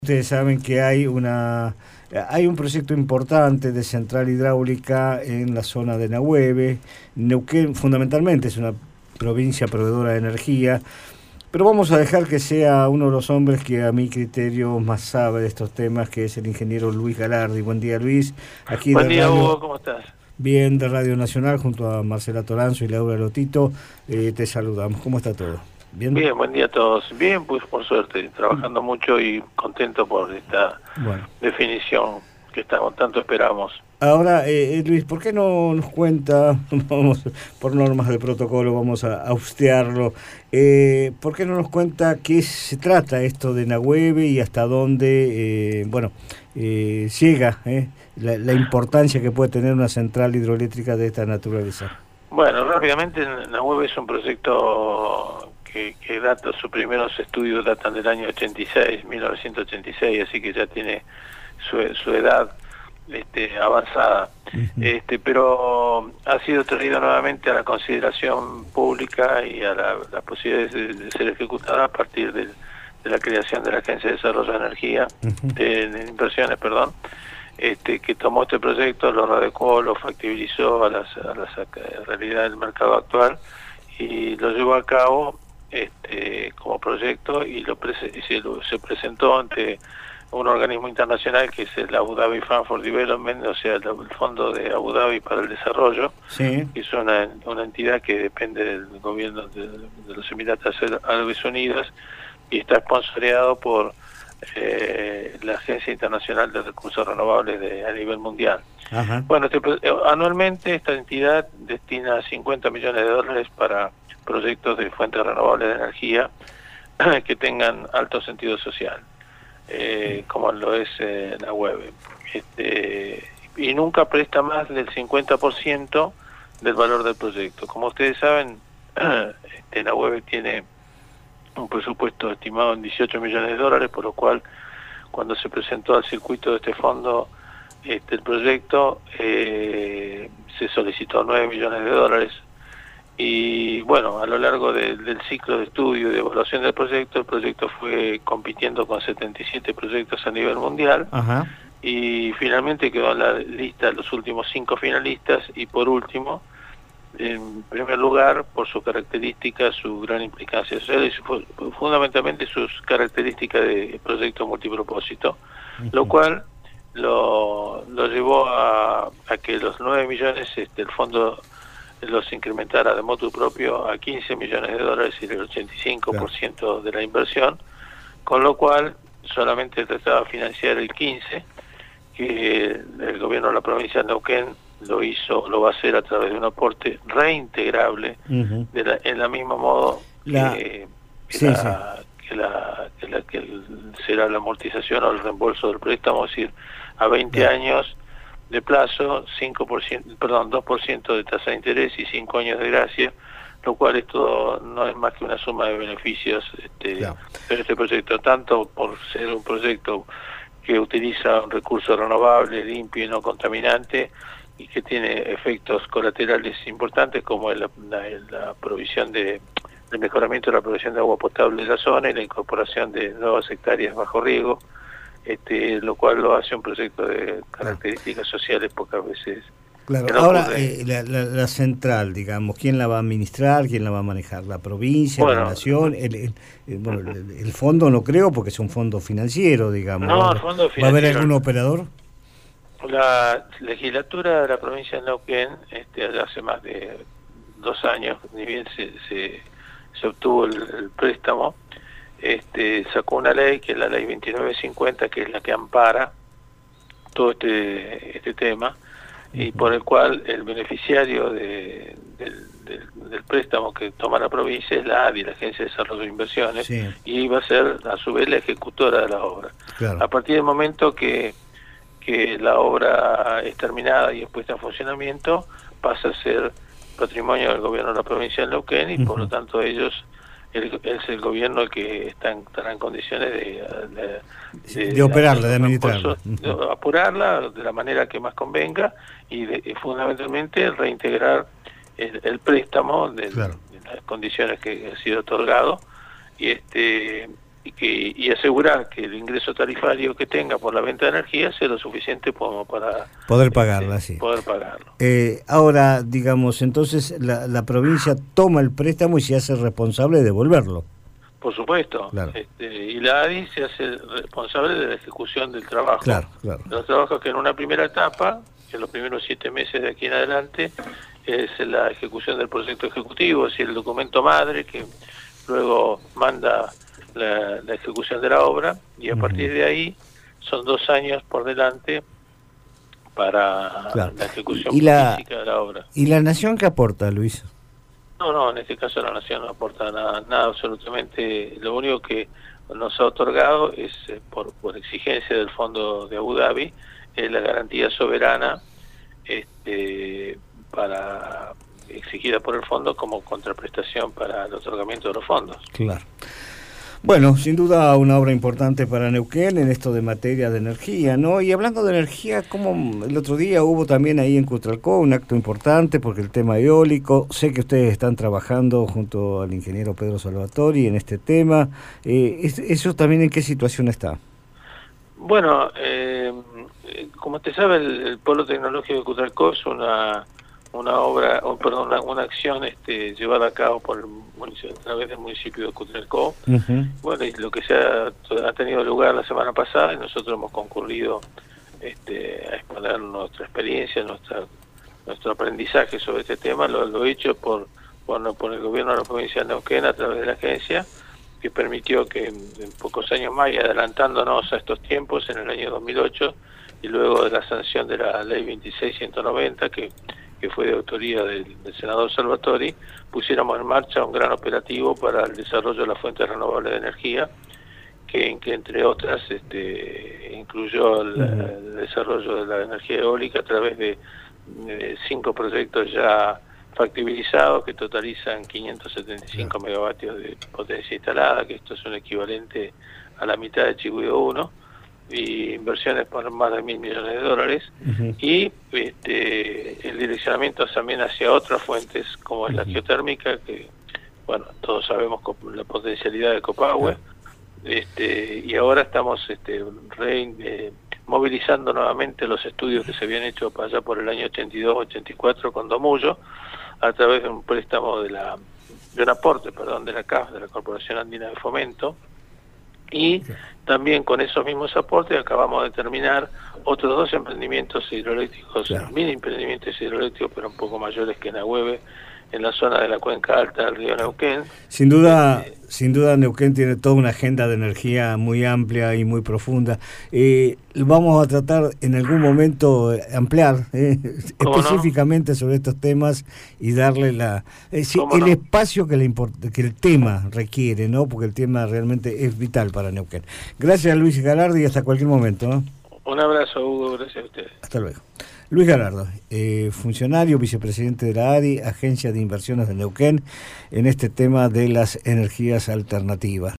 Ustedes saben que hay un proyecto importante de central hidráulica en la zona de Nahueve. Neuquén fundamentalmente es una provincia proveedora de energía, pero vamos a dejar que sea uno de los hombres que a mi criterio más sabe de estos temas, que es el ingeniero Luis Galardi. Buen día, Luis. Aquí Buen de día, Radio, Hugo, ¿cómo estás? bien de Radio Nacional, junto a Marcela Toranzo y Laura Lotito, te saludamos. ¿Cómo está todo? ¿Bien? Bien, buen día a todos. Bien, pues por suerte, trabajando mucho y contento por esta Bueno. definición que tanto esperamos. Ahora, Luis, ¿por qué no nos cuenta, vamos, por normas de protocolo, vamos a austearlo, ¿por qué no nos cuenta qué se trata esto de Nahueve y hasta dónde, llega la importancia que puede tener una central hidroeléctrica de esta naturaleza? Bueno, rápidamente, Nahuel es un proyecto que data, sus primeros estudios datan del año 86, 1986, así que ya tiene su edad avanzada. Pero ha sido traído nuevamente a la consideración pública y a las posibilidades de ser ejecutada a partir de la creación de la Agencia de Desarrollo de Energía, de Inversiones, perdón, que tomó este proyecto, lo adecuó, lo factibilizó a la realidad del mercado actual y lo llevó a cabo como proyecto y se presentó ante un organismo internacional que es el Abu Dhabi Fund for Development, o sea, el Fondo de Abu Dhabi para el Desarrollo, Sí. que es una entidad que depende del gobierno de los Emiratos Árabes Unidos y está sponsoreado por la Agencia Internacional de Recursos Renovables a nivel mundial. Ajá. Bueno, anualmente esta entidad destina 50 millones de dólares para proyectos de fuentes renovables de energía que tengan alto sentido social, como lo es la web. Y nunca presta más del 50% del valor del proyecto. Como ustedes saben, la web tiene un presupuesto estimado en 18 millones de dólares, por lo cual cuando se presentó al circuito de este fondo el proyecto, se solicitó 9 millones de dólares y bueno, a lo largo del ciclo de estudio y de evaluación del proyecto, el proyecto fue compitiendo con 77 proyectos a nivel mundial. Ajá. Y finalmente quedó en la lista los últimos 5 finalistas y por último, en primer lugar, por sus características, su gran implicancia social y fundamentalmente sus características de proyecto multipropósito, lo cual lo llevó a que los 9 millones el fondo los incrementara de motu propio a 15 millones de dólares y el 85% de la inversión, con lo cual solamente trataba de financiar el 15%, que el gobierno de la provincia de Neuquén lo va a hacer a través de un aporte reintegrable, en la misma modo que será la amortización o el reembolso del préstamo, es decir, a 20 años de plazo, 2% de tasa de interés y 5 años de gracia, lo cual esto no es más que una suma de beneficios en este proyecto, tanto por ser un proyecto que utiliza un recurso renovable, limpio y no contaminante, y que tiene efectos colaterales importantes como la provisión el mejoramiento de la provisión de agua potable en la zona y la incorporación de nuevas hectáreas bajo riego, lo cual lo hace un proyecto de características sociales pocas veces. Claro, ahora la central, digamos, ¿quién la va a administrar? ¿Quién la va a manejar? ¿La provincia, la nación? El fondo no creo porque es un fondo financiero, digamos. No, el fondo financiero. ¿Va a haber algún operador? La legislatura de la provincia de Neuquén, hace más de 2 años, ni bien se obtuvo el préstamo, sacó una ley que es la ley 2950, que es la que ampara todo este tema, y por el cual el beneficiario del préstamo que toma la provincia es la ADI, la Agencia de Desarrollo de Inversiones, y va a ser a su vez la ejecutora de la obra. A partir del momento que la obra es terminada y es puesta en funcionamiento, pasa a ser patrimonio del gobierno de la provincia de Neuquén y por lo tanto ellos es el gobierno el que estará en condiciones de operarla, de administrarla, de apurarla de la manera que más convenga y fundamentalmente reintegrar el préstamo de las condiciones que ha sido otorgado y y asegurar que el ingreso tarifario que tenga por la venta de energía sea lo suficiente como para poder pagarla, sí. Poder pagarlo. Ahora, digamos, entonces la provincia toma el préstamo y se hace responsable de devolverlo. Por supuesto, claro. Y la ADI se hace responsable de la ejecución del trabajo. Claro, claro. Los trabajos que en una primera etapa, que en los primeros 7 meses de aquí en adelante, es la ejecución del proyecto ejecutivo, es decir, el documento madre que luego manda la ejecución de la obra, y a partir de ahí son 2 años por delante para la ejecución física de la obra. ¿Y la Nación qué aporta, Luis? No, en este caso la Nación no aporta nada absolutamente. Lo único que nos ha otorgado es, por exigencia del Fondo de Abu Dhabi, la garantía soberana para exigida por el fondo como contraprestación para el otorgamiento de los fondos. Claro. Bueno, sin duda una obra importante para Neuquén en esto de materia de energía, ¿no? Y hablando de energía, como el otro día hubo también ahí en Cutralcó un acto importante porque el tema eólico, sé que ustedes están trabajando junto al ingeniero Pedro Salvatori en este tema, ¿eso también en qué situación está? Bueno, como usted sabe, el Polo Tecnológico de Cutralcó es una acción llevada a cabo por el municipio, a través del municipio de Cutralcó. Bueno, y lo que ha tenido lugar la semana pasada, y nosotros hemos concurrido a exponer nuestra experiencia, nuestro aprendizaje sobre este tema, lo hecho por el gobierno de la provincia de Neuquén a través de la agencia, que permitió que en pocos años más, y adelantándonos a estos tiempos, en el año 2008, y luego de la sanción de la ley 26190, que fue de autoría del senador Salvatori, pusiéramos en marcha un gran operativo para el desarrollo de las fuentes renovables de energía, que entre otras incluyó el desarrollo de la energía eólica a través de 5 proyectos ya factibilizados que totalizan 575 megavatios de potencia instalada, que esto es un equivalente a la mitad de Chivhuyo 1, y inversiones por más de $1.000 millones, y el direccionamiento también hacia otras fuentes como es la geotérmica, que bueno, todos sabemos la potencialidad de Copahue, y ahora estamos movilizando nuevamente los estudios que se habían hecho para allá por el año 82-84 con Domullo, a través de un préstamo de un aporte, de la CAF, de la Corporación Andina de Fomento, y también con esos mismos aportes acabamos de terminar otros 2 emprendimientos hidroeléctricos, mini emprendimientos hidroeléctricos, pero un poco mayores que Nahueve, en la zona de la cuenca alta del río Neuquén. Sin duda Neuquén tiene toda una agenda de energía muy amplia y muy profunda. Vamos a tratar en algún momento ampliar específicamente sobre estos temas y darle el espacio que el tema requiere, ¿no? Porque el tema realmente es vital para Neuquén. Gracias, Luis Galardi, y hasta cualquier momento, ¿no? Un abrazo, Hugo, gracias a ustedes. Hasta luego. Luis Galardo, funcionario, vicepresidente de la ADI, Agencia de Inversiones de Neuquén, en este tema de las energías alternativas.